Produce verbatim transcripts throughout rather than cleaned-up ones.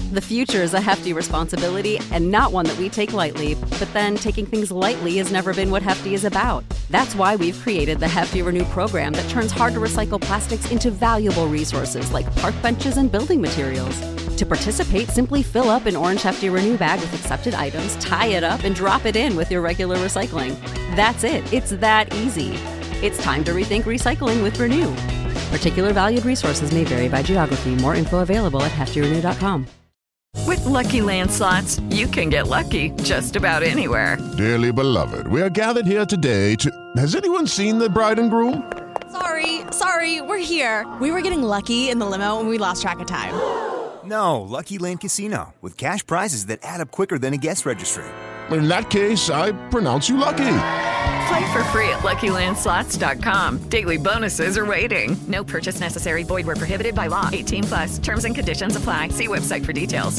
The future is a hefty responsibility and not one that we take lightly, but then taking things lightly has never been what Hefty is about. That's why we've created the Hefty Renew program that turns hard-to-recycle plastics into valuable resources like park benches and building materials. To participate, simply fill up an orange Hefty Renew bag with accepted items, tie it up, and drop it in with your regular recycling. That's it. It's that easy. It's time to rethink recycling with Renew. Particular valued resources may vary by geography. More info available at hefty renew dot com. With Lucky Land Slots, you can get lucky just about anywhere. Dearly beloved, we are gathered here today to... Has anyone seen the bride and groom? Sorry, sorry, we're here. We were getting lucky in the limo and we lost track of time. No, Lucky Land Casino, with cash prizes that add up quicker than a guest registry. In that case, I pronounce you lucky. Play for free at lucky land slots dot com. Daily bonuses are waiting. No purchase necessary. Void where prohibited by law. eighteen plus. Terms and conditions apply. See website for details.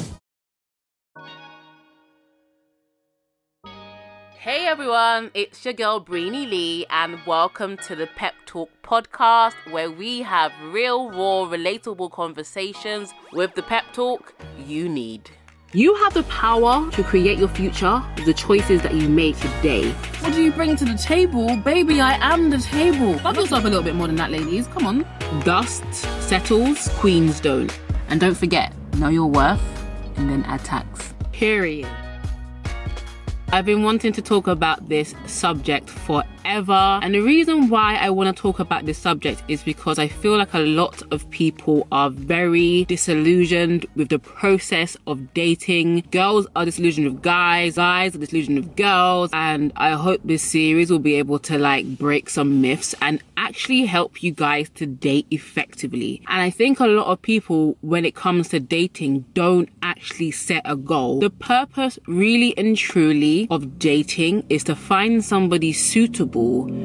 Hey everyone, it's your girl Brainy Lee and welcome to the Pep Talk podcast where we have real, raw, relatable conversations with the pep talk you need. You have the power to create your future with the choices that you make today. What do you bring to the table? Baby, I am the table. Love yourself a little bit more than that, ladies. Come on. Dust settles, queens don't. And don't forget, know your worth and then add tax. Period. I've been wanting to talk about this subject forever, and the reason why I want to talk about this subject is because I feel like a lot of people are very disillusioned with the process of dating. Girls are disillusioned with guys, guys are disillusioned with girls, and I hope this series will be able to like break some myths and actually help you guys to date effectively. And I think a lot of people, when it comes to dating, don't actually set a goal. The purpose really and truly of dating is to find somebody suitable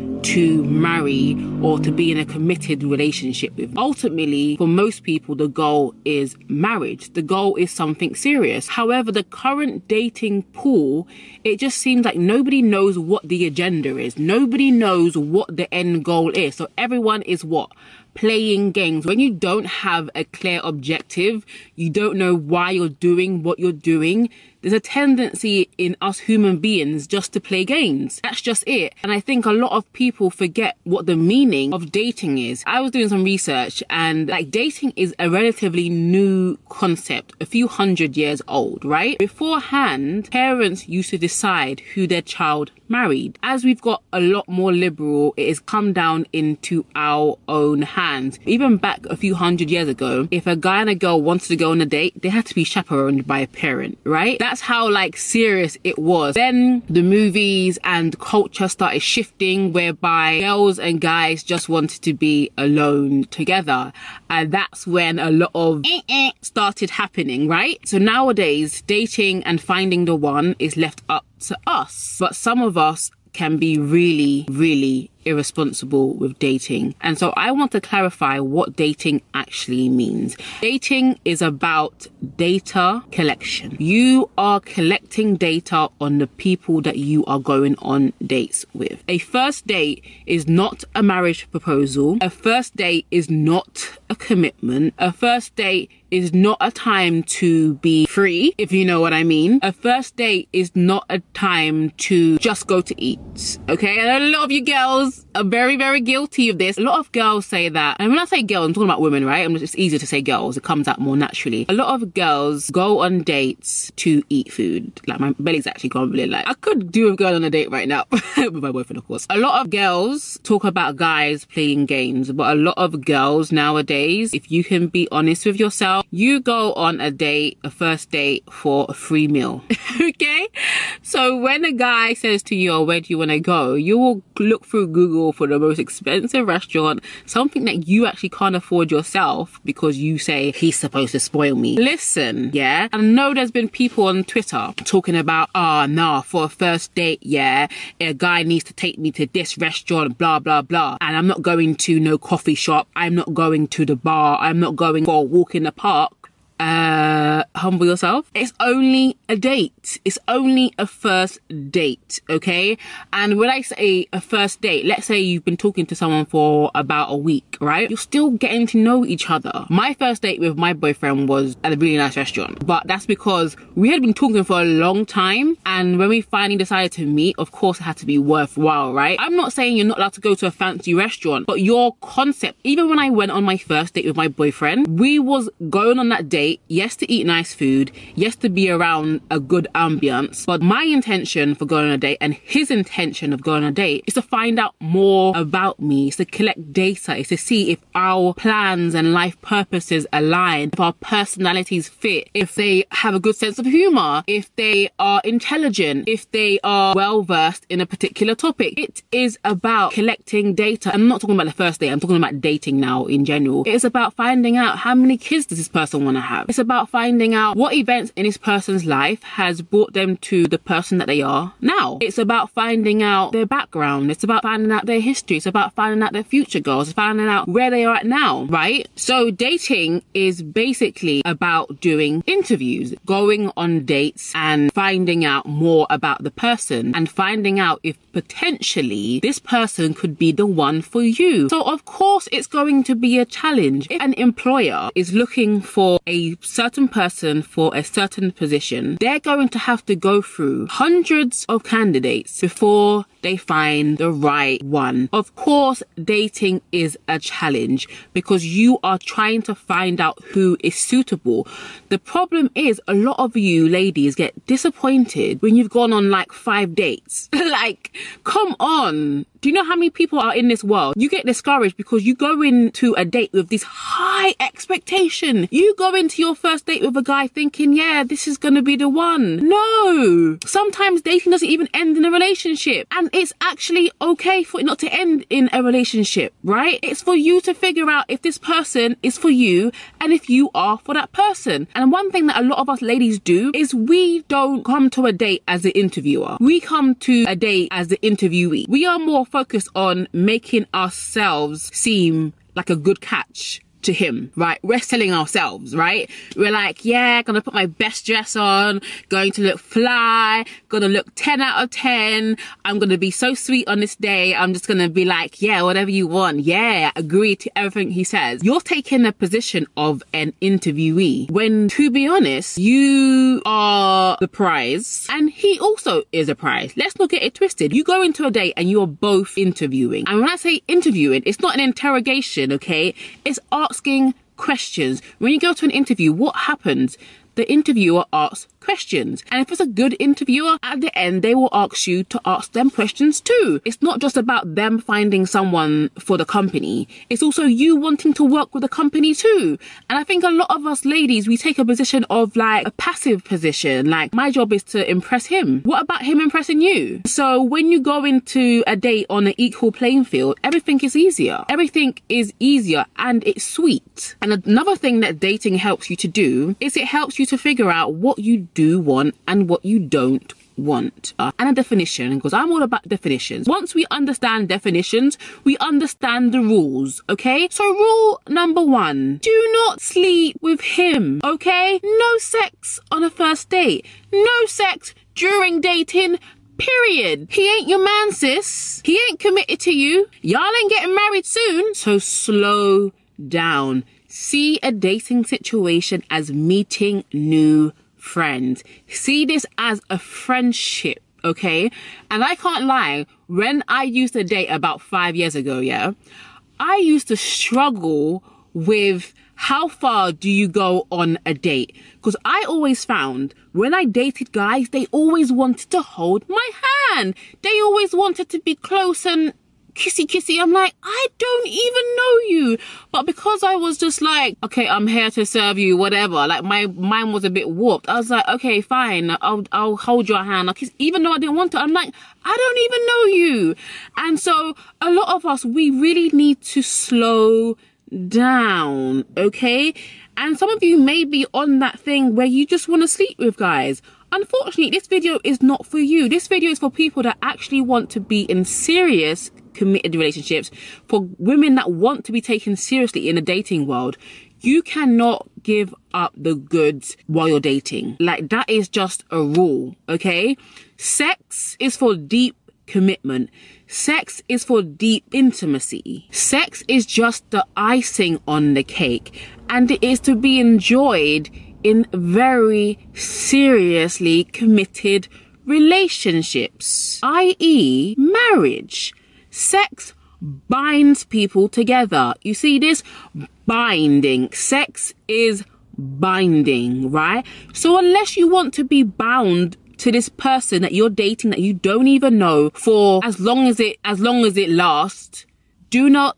to marry or to be in a committed relationship with. Ultimately, for most people, the goal is marriage. The goal is something serious. However, the current dating pool, it just seems like nobody knows what the agenda is. Nobody knows what the end goal is. So everyone is what? Playing games. When you don't have a clear objective, you don't know why you're doing what you're doing, there's a tendency in us human beings just to play games. That's just it. And I think a lot of people forget what the meaning of dating is. I was doing some research and like dating is a relatively new concept, a few hundred years old, right? Beforehand, parents used to decide who their child married. As we've got a lot more liberal, it has come down into our own hands. Even back a few hundred years ago, if a guy and a girl wanted to go on a date, they had to be chaperoned by a parent, right? That's how like serious it was. Then the movies and culture started shifting whereby girls and guys just wanted to be alone together. And that's when a lot of eh, eh, started happening, right? So nowadays, dating and finding the one is left up to us. But some of us can be really, really irresponsible with dating. And so I want to clarify what dating actually means. Dating is about data collection. You are collecting data on the people that you are going on dates with. A first date is not a marriage proposal. A first date is not a commitment. A first date is not a time to be free, if you know what I mean. A first date is not a time to just go to eat, okay? And a lot of you girls are very, very guilty of this. A lot of girls say that, and when I say girls, I'm talking about women, right? I'm just, it's easier to say girls. It comes out more naturally. A lot of girls go on dates to eat food. Like, my belly's actually grumbling. Like, I could do a girl on a date right now with my boyfriend, of course. A lot of girls talk about guys playing games, but a lot of girls nowadays, if you can be honest with yourself, you go on a date, a first date, for a free meal. Okay? So when a guy says to you, oh, where do you want to go? You will look through Google for the most expensive restaurant, something that you actually can't afford yourself because you say he's supposed to spoil me. Listen, yeah? I know there's been people on Twitter talking about, oh, nah, for a first date, yeah, a guy needs to take me to this restaurant, blah, blah, blah. And I'm not going to no coffee shop. I'm not going to the bar. I'm not going for a walk in the park. Uh, humble yourself. It's only a date. It's only a first date, okay? And when I say a first date, let's say you've been talking to someone for about a week, right? You're still getting to know each other. My first date with my boyfriend was at a really nice restaurant, but that's because we had been talking for a long time, and when we finally decided to meet, of course it had to be worthwhile, right? I'm not saying you're not allowed to go to a fancy restaurant, but your concept, even when I went on my first date with my boyfriend, we was going on that date, yes, to eat nice food, yes, to be around a good ambience, but my intention for going on a date and his intention of going on a date is to find out more about me. It's to collect data. It's to see if our plans and life purposes align, if our personalities fit, if they have a good sense of humor, if they are intelligent, if they are well versed in a particular topic. It is about collecting data. I'm not talking about the first date, I'm talking about dating now in general. It's about finding out how many kids does this person want to have. It's about finding out what events in this person's life has brought them to the person that they are now. It's about finding out their background. It's about finding out their history. It's about finding out their future goals. It's finding out where they are at now, right? So dating is basically about doing interviews, going on dates and finding out more about the person and finding out if potentially this person could be the one for you. So of course it's going to be a challenge. If an employer is looking for a certain person for a certain position, they're going to have to go through hundreds of candidates before they find the right one. Of course, dating is a challenge because you are trying to find out who is suitable. The problem is a lot of you ladies get disappointed when you've gone on like five dates. Like, come on. Do you know how many people are in this world? You get discouraged because you go into a date with this high expectation. You go into your first date with a guy thinking, yeah, this is going to be the one. No. Sometimes dating doesn't even end in a relationship. And it's actually okay for it not to end in a relationship, right? It's for you to figure out if this person is for you and if you are for that person. And one thing that a lot of us ladies do is we don't come to a date as the interviewer. We come to a date as the interviewee. We are more focused on making ourselves seem like a good catch to him, right? We're selling ourselves, right? We're like, yeah, gonna put my best dress on, going to look fly, gonna look ten out of ten. I'm gonna be so sweet on this day. I'm just gonna be like, yeah, whatever you want. Yeah, agree to everything he says. You're taking the position of an interviewee when, to be honest, you are the prize and he also is a prize. Let's not get it twisted. You go into a date and you're both interviewing. And when I say interviewing, it's not an interrogation, okay? It's asking questions. When you go to an interview, what happens? The interviewer asks questions. And if it's a good interviewer, at the end, they will ask you to ask them questions too. It's not just about them finding someone for the company. It's also you wanting to work with the company too. And I think a lot of us ladies, we take a position of like a passive position. Like, my job is to impress him. What about him impressing you? So when you go into a date on an equal playing field, everything is easier. Everything is easier and it's sweet. And another thing that dating helps you to do is it helps you to figure out what you do want and what you don't want. Uh, and a definition, because I'm all about definitions. Once we understand definitions, we understand the rules, okay? So rule number one, do not sleep with him, okay? No sex on a first date. No sex during dating, period. He ain't your man, sis. He ain't committed to you. Y'all ain't getting married soon. So slow down. See a dating situation as meeting new friends. See this as a friendship, okay? And I can't lie, when I used to date about five years ago, yeah, I used to struggle with how far do you go on a date? Because I always found when I dated guys, they always wanted to hold my hand. They always wanted to be close and kissy kissy. I'm like, I don't even know you. But because I was just like, okay, I'm here to serve you, whatever. Like, my mind was a bit warped. I was like, okay, fine. I'll, I'll hold your hand. I'll kiss. Even though I didn't want to, I'm like, I don't even know you. And so a lot of us, we really need to slow down, okay? And some of you may be on that thing where you just want to sleep with guys. Unfortunately, this video is not for you. This video is for people that actually want to be in serious committed relationships, for women that want to be taken seriously in the dating world. You cannot give up the goods while you're dating. Like, that is just a rule, okay? Sex is for deep commitment. Sex is for deep intimacy. Sex is just the icing on the cake, and it is to be enjoyed in very seriously committed relationships, that is marriage. Sex binds people together. You see this? Binding. Sex is binding, right? So unless you want to be bound to this person that you're dating that you don't even know for as long as it as long as it lasts, do not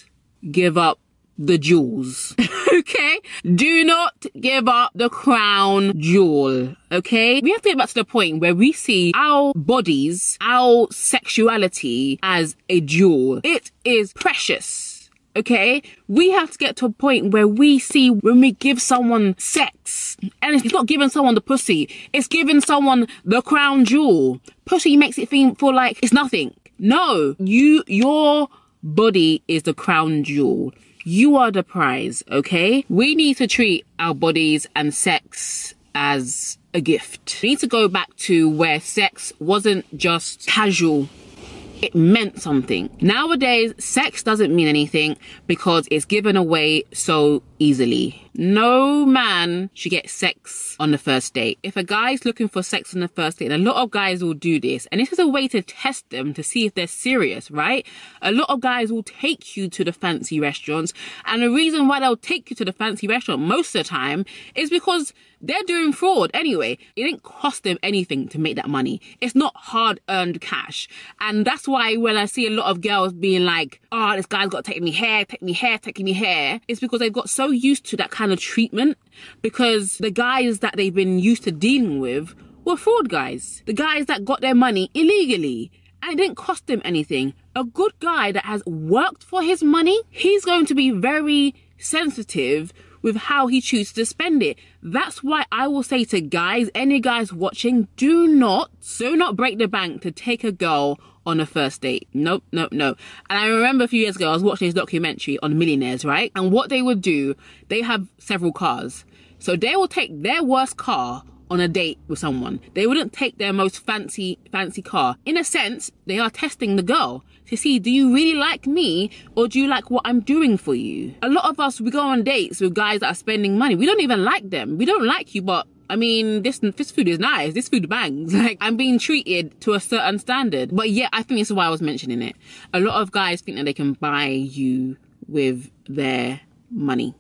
give up the jewels. Okay? Do not give up the crown jewel. Okay? We have to get back to the point where we see our bodies, our sexuality as a jewel. It is precious. Okay, we have to get to a point where we see when we give someone sex, and it's not giving someone the pussy, it's giving someone the crown jewel. Pussy makes it feel, feel like it's nothing. No, you, your body is the crown jewel. You are the prize, okay? We need to treat our bodies and sex as a gift. We need to go back to where sex wasn't just casual. It meant something. Nowadays, sex doesn't mean anything because it's given away so easily. No man should get sex on the first date. If a guy's looking for sex on the first date, and a lot of guys will do this, and this is a way to test them to see if they're serious, right? A lot of guys will take you to the fancy restaurants, and the reason why they'll take you to the fancy restaurant most of the time is because they're doing fraud anyway. It didn't cost them anything to make that money. It's not hard-earned cash. And that's why when I see a lot of girls being like, oh, this guy's got to take me here, take me here, take me here, it's because they've got so used to that kind of treatment, because the guys that they've been used to dealing with were fraud guys. The guys that got their money illegally, and it didn't cost them anything. A good guy that has worked for his money, he's going to be very sensitive with how he chooses to spend it. That's why I will say to guys, any guys watching, do not, do not break the bank to take a girl on a first date. Nope, nope, no. And I remember a few years ago, I was watching this documentary on millionaires, right? And what they would do, they have several cars. So they will take their worst car on a date with someone. They wouldn't take their most fancy, fancy car. In a sense, they are testing the girl to see, do you really like me, or do you like what I'm doing for you? A lot of us, we go on dates with guys that are spending money. We don't even like them. We don't like you, but I mean, this this food is nice. This food bangs. Like, I'm being treated to a certain standard. But yeah, I think this is why I was mentioning it. A lot of guys think that they can buy you with their money.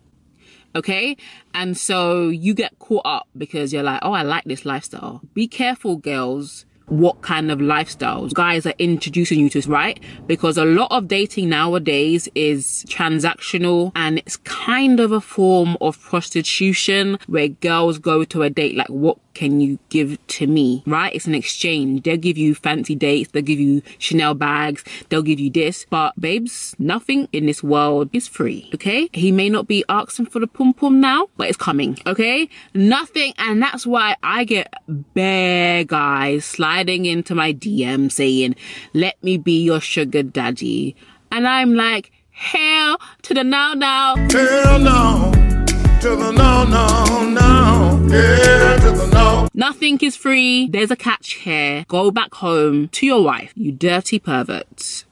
Okay? And so you get caught up because you're like, oh, I like this lifestyle. Be careful, girls, what kind of lifestyles guys are introducing you to, right? Because a lot of dating nowadays is transactional, and it's kind of a form of prostitution where girls go to a date like, what can you give to me, right? It's an exchange. They'll give you fancy dates, they'll give you Chanel bags, they'll give you this, but babes, nothing in this world is free, okay? He may not be asking for the pum pum now, but it's coming, okay? Nothing. And that's why I get bare guys sliding into my D M saying, let me be your sugar daddy. And I'm like, hell to the now now. Hell no. To the no, no, no. Yeah, to the no. Nothing is free. There's a catch here. Go back home to your wife, you dirty pervert.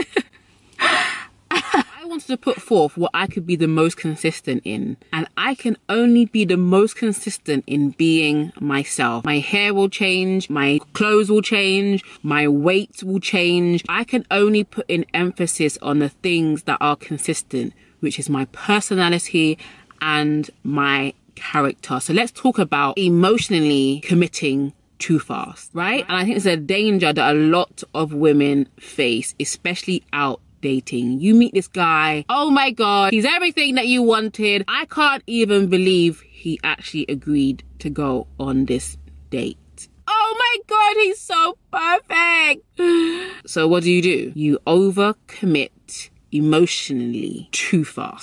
I wanted to put forth what I could be the most consistent in, and I can only be the most consistent in being myself. My hair will change, my clothes will change, my weight will change. I can only put in emphasis on the things that are consistent, which is my personality and my character. So let's talk about emotionally committing too fast, right? And I think it's a danger that a lot of women face, especially out dating. You meet this guy, oh my god, he's everything that you wanted. I can't even believe he actually agreed to go on this date. Oh my god, he's so perfect. So what do you do? You overcommit emotionally too fast.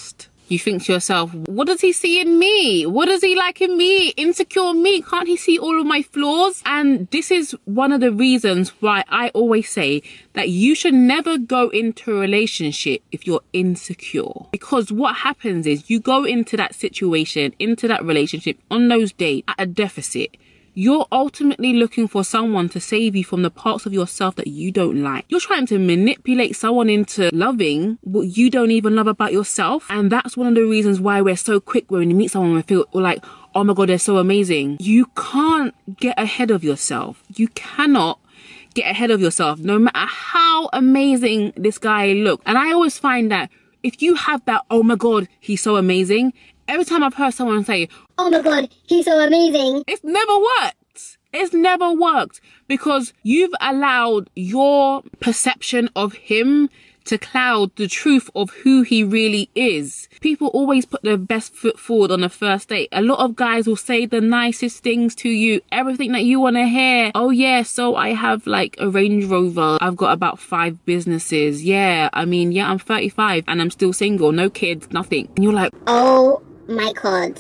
You think to yourself, what does he see in me? What does he like in me? Insecure me? Can't he see all of my flaws? And this is one of the reasons why I always say that you should never go into a relationship if you're insecure. Because what happens is you go into that situation, into that relationship, on those dates at a deficit. You're ultimately looking for someone to save you from the parts of yourself that you don't like. You're trying to manipulate someone into loving what you don't even love about yourself. And that's one of the reasons why we're so quick when we meet someone and feel like, oh my God, they're so amazing. You can't get ahead of yourself. You cannot get ahead of yourself, no matter how amazing this guy looks. And I always find that if you have that, oh my God, he's so amazing. Every time I've heard someone say, oh my God, he's so amazing, it's never worked. It's never worked because you've allowed your perception of him to cloud the truth of who he really is. People always put their best foot forward on the first date. A lot of guys will say the nicest things to you, everything that you want to hear. Oh yeah, so I have like a Range Rover. I've got about five businesses. Yeah, I mean, yeah, I'm thirty-five and I'm still single, no kids, nothing. And you're like, oh my God,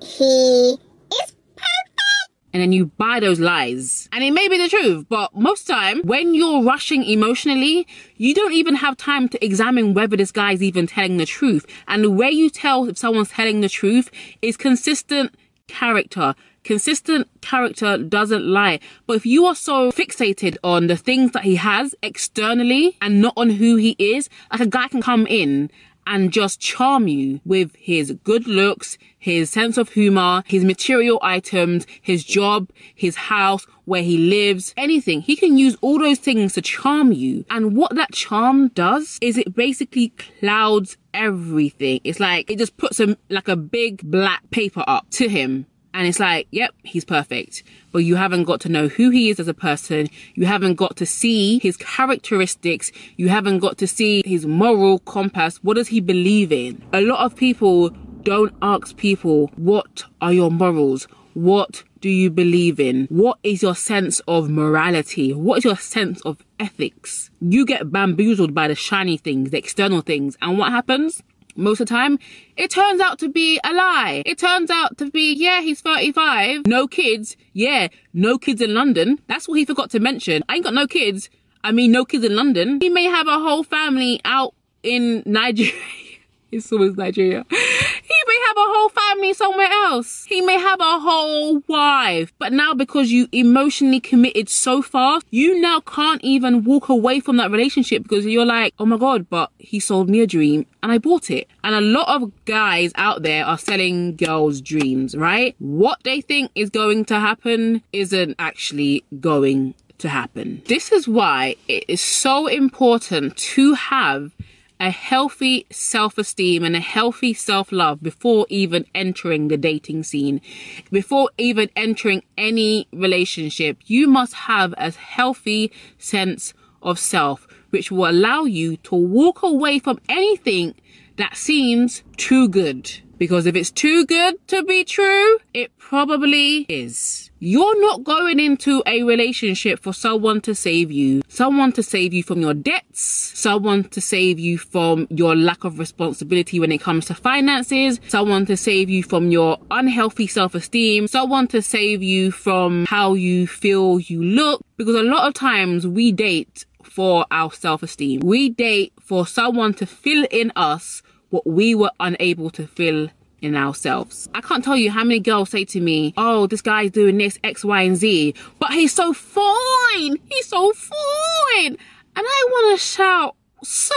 he is perfect. And then you buy those lies. And it may be the truth, but most time when you're rushing emotionally, you don't even have time to examine whether this guy's even telling the truth. And the way you tell if someone's telling the truth is consistent character. Consistent character doesn't lie. But if you are so fixated on the things that he has externally and not on who he is, like a guy can come in and just charm you with his good looks, his sense of humor, his material items, his job, his house, where he lives, anything. He can use all those things to charm you. And what that charm does is it basically clouds everything. It's like it just puts him like a big black paper up to him. And it's like, yep, he's perfect. But you haven't got to know who he is as a person. You haven't got to see his characteristics. You haven't got to see his moral compass. What does he believe in? A lot of people don't ask people, what are your morals? What do you believe in? What is your sense of morality? What is your sense of ethics? You get bamboozled by the shiny things, the external things. And what happens? Most of the time, it turns out to be a lie. It turns out to be, yeah, he's thirty-five, no kids. Yeah, no kids in London. That's what he forgot to mention. I ain't got no kids. I mean, no kids in London. He may have a whole family out in Nigeria. It's always Nigeria. He may have a whole family somewhere else. He may have a whole wife. But now because you emotionally committed so fast, you now can't even walk away from that relationship because you're like, oh my God, but he sold me a dream and I bought it. And a lot of guys out there are selling girls' dreams, right? What they think is going to happen isn't actually going to happen. This is why it is so important to have a healthy self-esteem and a healthy self-love before even entering the dating scene. Before even entering any relationship, you must have a healthy sense of self, which will allow you to walk away from anything that seems too good. Because if it's too good to be true, it probably is. You're not going into a relationship for someone to save you. Someone to save you from your debts. Someone to save you from your lack of responsibility when it comes to finances. Someone to save you from your unhealthy self-esteem. Someone to save you from how you feel you look. Because a lot of times we date for our self-esteem. We date for someone to fill in us what we were unable to fill in ourselves. I can't tell you how many girls say to me, oh, this guy's doing this, X, Y, and Z, but he's so fine. He's so fine. And I want to shout, so?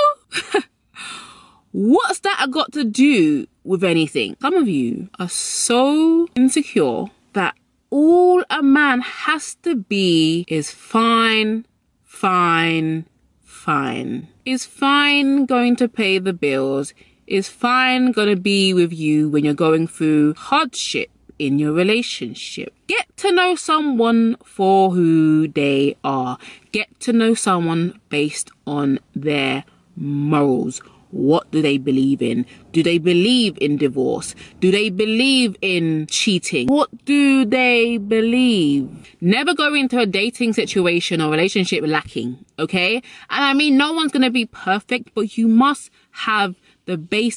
What's that got to do with anything? Some of you are so insecure that all a man has to be is fine, fine, fine. Is fine going to pay the bills? Is fine going to be with you when you're going through hardship in your relationship? Get to know someone for who they are. Get to know someone based on their morals. What do they believe in? Do they believe in divorce? Do they believe in cheating? What do they believe? Never go into a dating situation or relationship lacking, okay? And I mean, no one's going to be perfect, but you must have the basic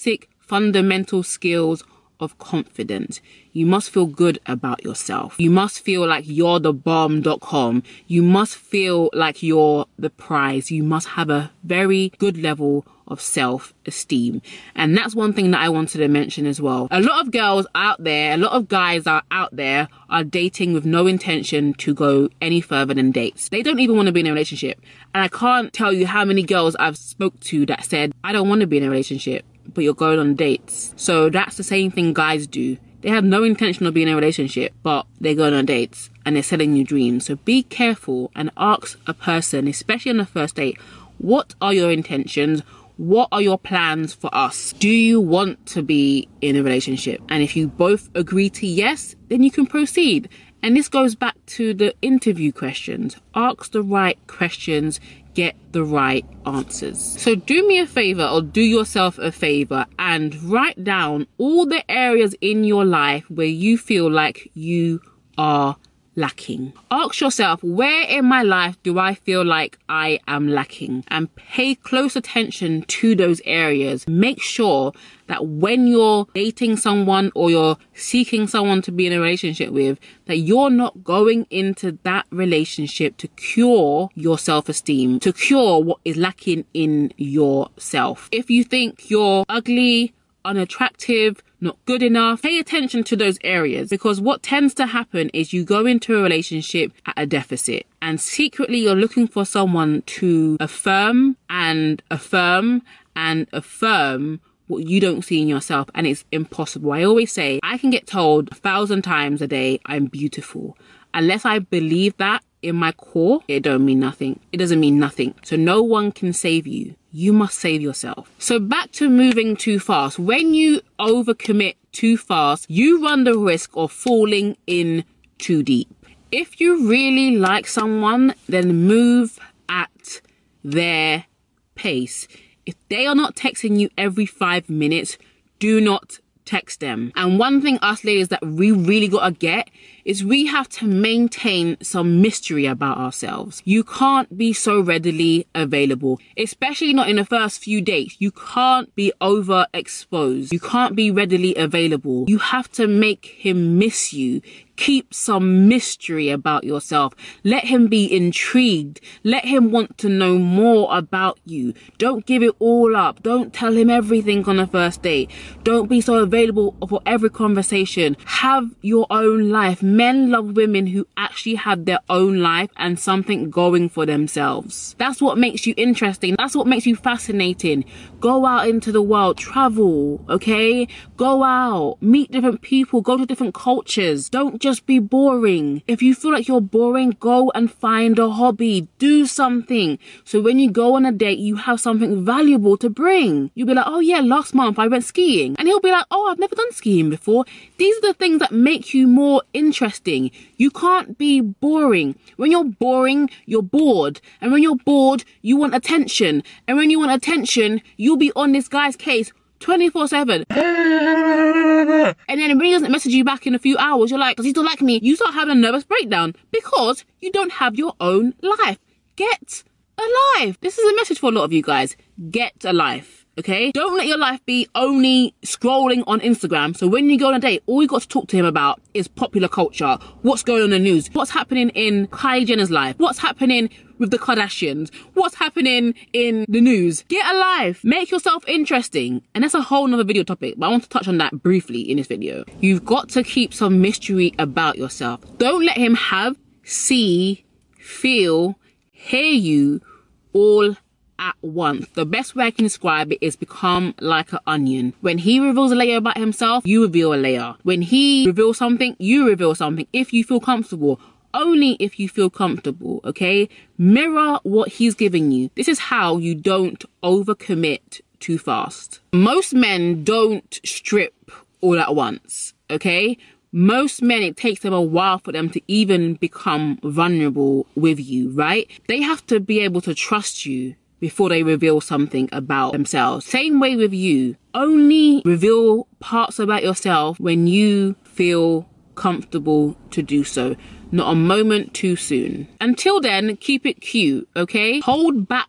fundamental skills of confidence. You must feel good about yourself. You must feel like you're the bomb dot com. You must feel like you're the prize. You must have a very good level of self-esteem. And that's one thing that I wanted to mention as well. A lot of girls out there, a lot of guys are out there are dating with no intention to go any further than dates. They don't even want to be in a relationship. And I can't tell you how many girls I've spoke to that said, I don't want to be in a relationship, but you're going on dates. So that's the same thing guys do. They have no intention of being in a relationship, but they're going on dates and they're selling you dreams. So be careful and ask a person, especially on the first date, what are your intentions? What are your plans for us? Do you want to be in a relationship? And if you both agree to yes, then you can proceed. And this goes back to the interview questions. Ask the right questions, get the right answers. So do me a favor, or do yourself a favor, and write down all the areas in your life where you feel like you are lacking. Ask yourself, where in my life do I feel like I am lacking? And pay close attention to those areas. Make sure that when you're dating someone or you're seeking someone to be in a relationship with, that you're not going into that relationship to cure your self-esteem, to cure what is lacking in yourself. If you think you're ugly, unattractive, not good enough, pay attention to those areas, because what tends to happen is you go into a relationship at a deficit and secretly you're looking for someone to affirm and affirm and affirm what you don't see in yourself, and it's impossible. I always say I can get told a thousand times a day I'm beautiful. Unless I believe that in my core, it don't mean nothing. It doesn't mean nothing. So no one can save you. You must save yourself. So back to moving too fast. When you overcommit too fast, you run the risk of falling in too deep. If you really like someone, then move at their pace. If they are not texting you every five minutes, do not text them. And one thing us ladies that we really gotta get is we have to maintain some mystery about ourselves. You can't be so readily available, especially not in the first few dates. You can't be overexposed. You can't be readily available. You have to make him miss you. Keep some mystery about yourself. Let him be intrigued. Let him want to know more about you. Don't give it all up. Don't tell him everything on the first date. Don't be so available for every conversation. Have your own life. Men love women who actually have their own life and something going for themselves. That's what makes you interesting. That's what makes you fascinating. Go out into the world. Travel, okay? Go out. Meet different people. Go to different cultures. Don't just be boring. If you feel like you're boring, go and find a hobby. Do something. So when you go on a date, you have something valuable to bring. You'll be like, oh yeah, last month I went skiing. And he'll be like, oh, I've never done skiing before. These are the things that make you more interesting. You can't be boring. When you're boring, you're bored. And when you're bored, you want attention. And when you want attention, you'll be on this guy's case twenty-four seven. And then when he doesn't message you back in a few hours, you're like, does he still like me? You start having a nervous breakdown because you don't have your own life. Get a life. This is a message for a lot of you guys. Get a life, okay? Don't let your life be only scrolling on Instagram. So when you go on a date, all you got to talk to him about is popular culture. What's going on in the news? What's happening in Kylie Jenner's life? What's happening with the Kardashians? What's happening in the news? Get a life. Make yourself interesting. And that's a whole nother video topic, but I want to touch on that briefly in this video. You've got to keep some mystery about yourself. Don't let him have, see, feel, hear you all at once. The best way I can describe it is become like an onion. When he reveals a layer about himself, you reveal a layer. When he reveals something, you reveal something. If you feel comfortable. Only if you feel comfortable, okay? Mirror what he's giving you. This is how you don't overcommit too fast. Most men don't strip all at once, okay? Most men, it takes them a while for them to even become vulnerable with you, right? They have to be able to trust you before they reveal something about themselves. Same way with you. Only reveal parts about yourself when you feel comfortable to do so. Not a moment too soon. Until then, keep it cute, okay? Hold back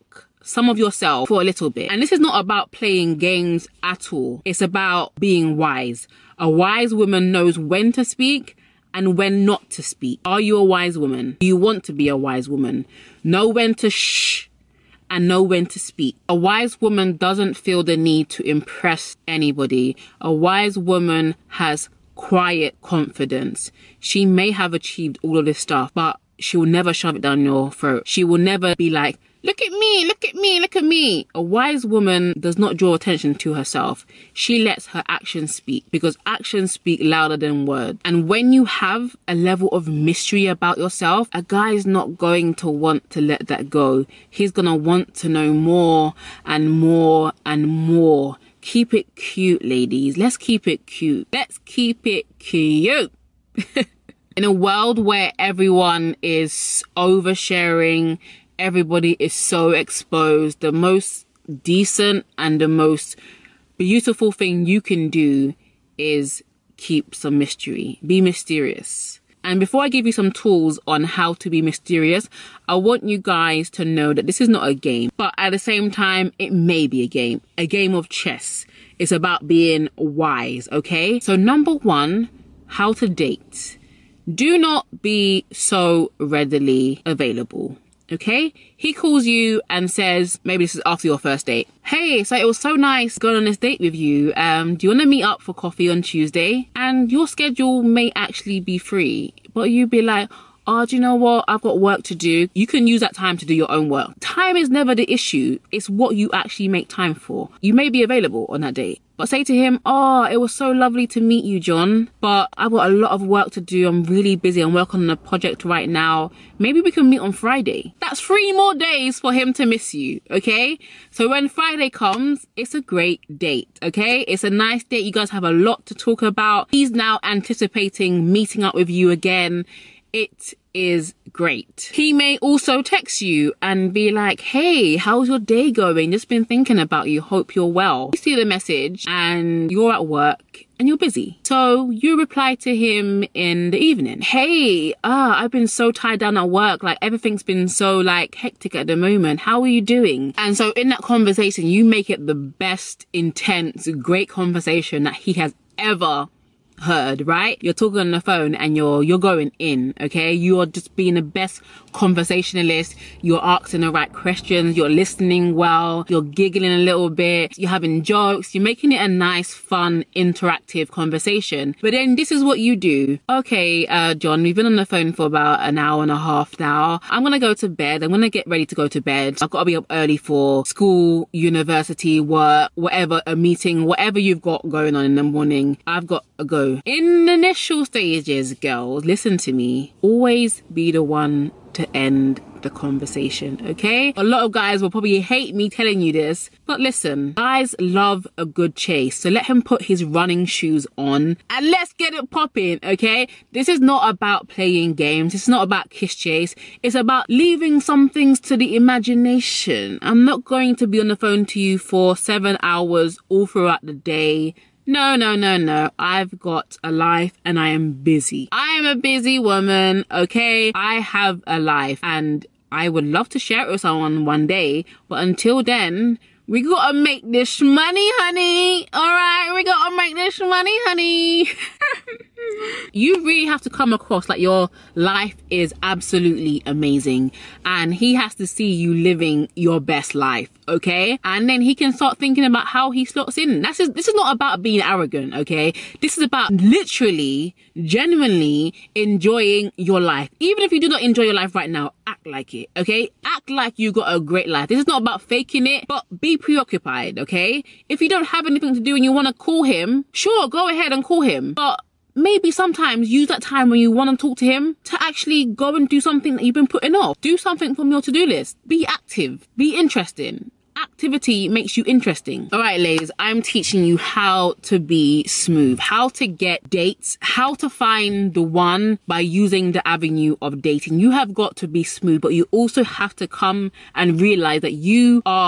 some of yourself for a little bit. And this is not about playing games at all. It's about being wise. A wise woman knows when to speak and when not to speak. Are you a wise woman? Do you want to be a wise woman? Know when to shh and know when to speak. A wise woman doesn't feel the need to impress anybody. A wise woman has quiet confidence. She may have achieved all of this stuff, but she will never shove it down your throat. She will never be like, look at me, look at me, look at me. A wise woman does not draw attention to herself. She lets her actions speak, because actions speak louder than words. And when you have a level of mystery about yourself, a guy is not going to want to let that go. He's going to want to know more and more and more. Keep it cute, ladies. Let's keep it cute. Let's keep it cute. In a world where everyone is oversharing, everybody is so exposed, the most decent and the most beautiful thing you can do is keep some mystery. Be mysterious. And before I give you some tools on how to be mysterious, I want you guys to know that this is not a game, but at the same time, it may be a game, a game of chess. It's about being wise, okay? So number one, how to date. Do not be so readily available. Okay, he calls you and says, maybe this is after your first date. Hey, so it was so nice going on this date with you. Um, do you want to meet up for coffee on Tuesday? And your schedule may actually be free, but you'd be like, oh, do you know what? I've got work to do. You can use that time to do your own work. Time is never the issue. It's what you actually make time for. You may be available on that date, but say to him, oh, it was so lovely to meet you, John, but I've got a lot of work to do. I'm really busy. I'm working on a project right now. Maybe we can meet on Friday. That's three more days for him to miss you, okay? So when Friday comes, it's a great date, okay? It's a nice date. You guys have a lot to talk about. He's now anticipating meeting up with you again. It is great. He may also text you and be like, hey, how's your day going? Just been thinking about you. Hope you're well. You see the message and you're at work and you're busy. So you reply to him in the evening. Hey, ah, I've been so tied down at work. Like everything's been so like hectic at the moment. How are you doing? And so in that conversation, you make it the best, intense, great conversation that he has ever heard, right? You're talking on the phone and you're you're going in, okay? You're just being the best conversationalist. You're asking the right questions. You're listening well. You're giggling a little bit. You're having jokes. You're making it a nice, fun, interactive conversation. But then this is what you do. Okay, uh, John, we've been on the phone for about an hour and a half now. I'm gonna go to bed. I'm gonna get ready to go to bed. I've got to be up early for school, university, work, whatever, a meeting, whatever you've got going on in the morning. I've got to go. In the initial stages, girls, listen to me. Always be the one to end the conversation, okay? A lot of guys will probably hate me telling you this, but listen, guys love a good chase. So let him put his running shoes on and let's get it popping, okay? This is not about playing games. It's not about kiss chase. It's about leaving some things to the imagination. I'm not going to be on the phone to you for seven hours all throughout the day. No, no, no, no. I've got a life and I am busy. I am a busy woman, okay? I have a life and I would love to share it with someone one day. But until then, we gotta make this money, honey. All right, we gotta make this money, honey. You really have to come across like your life is absolutely amazing and he has to see you living your best life, okay? And then he can start thinking about how he slots in. That's just, this is not about being arrogant, okay? This is about literally, genuinely enjoying your life. Even if you do not enjoy your life right now, act like it, okay? Act like you got a great life. This is not about faking it, but be preoccupied, okay? If you don't have anything to do and you want to call him, sure, go ahead and call him. But maybe sometimes use that time when you want to talk to him to actually go and do something that you've been putting off. Do something from your to-do list. Be active. Be interesting. Activity makes you interesting. All right, ladies, I'm teaching you how to be smooth, how to get dates, how to find the one by using the avenue of dating. You have got to be smooth, but you also have to come and realize that you are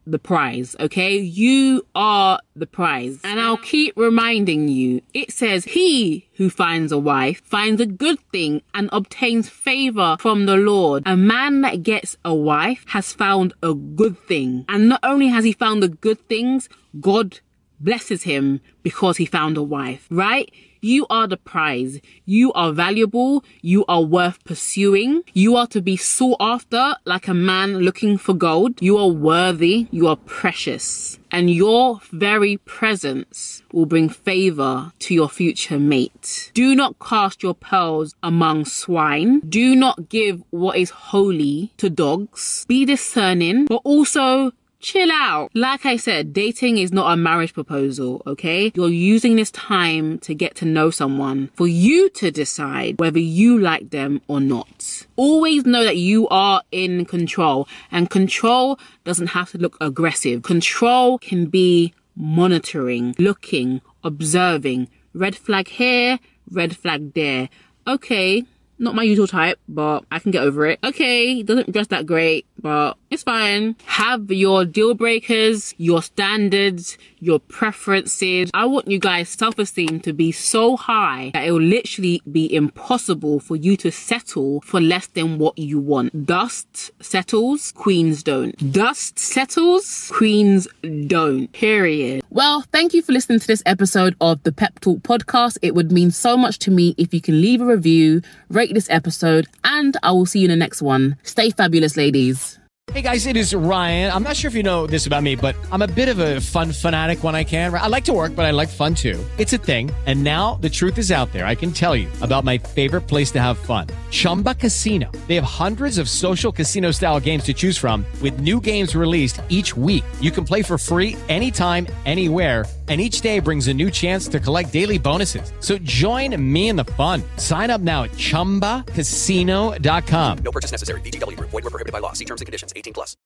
the prize, okay? You are the prize. And I'll keep reminding you, it says, he who finds a wife finds a good thing and obtains favor from the Lord. A man that gets a wife has found a good thing. And not only has he found the good things, God blesses him because he found a wife, right? You are the prize. You are valuable. You are worth pursuing. You are to be sought after like a man looking for gold. You are worthy. You are precious. And your very presence will bring favor to your future mate. Do not cast your pearls among swine. Do not give what is holy to dogs. Be discerning, but also chill out. Like I said, dating is not a marriage proposal, okay? You're using this time to get to know someone for you to decide whether you like them or not. Always know that you are in control, and control doesn't have to look aggressive. Control can be monitoring, looking, observing. Red flag here, red flag there. Okay, not my usual type, but I can get over it. Okay, doesn't dress that great, but it's fine. Have your deal breakers, your standards, your preferences. I want you guys' self-esteem to be so high that it will literally be impossible for you to settle for less than what you want. Dust settles, queens don't. Dust settles, queens don't. Period. Well, thank you for listening to this episode of the Pep Talk podcast. It would mean so much to me if you can leave a review, rate this episode, and I will see you in the next one. Stay fabulous, ladies. Hey guys, it is Ryan. I'm not sure if you know this about me, but I'm a bit of a fun fanatic when I can. I like to work, but I like fun too. It's a thing. And now the truth is out there. I can tell you about my favorite place to have fun. Chumba Casino. They have hundreds of social casino style games to choose from with new games released each week. You can play for free anytime, anywhere. And each day brings a new chance to collect daily bonuses. So join me in the fun. Sign up now at chumba casino dot com. No purchase necessary. V G W Group. Void where prohibited by law. See terms and conditions. eighteen plus.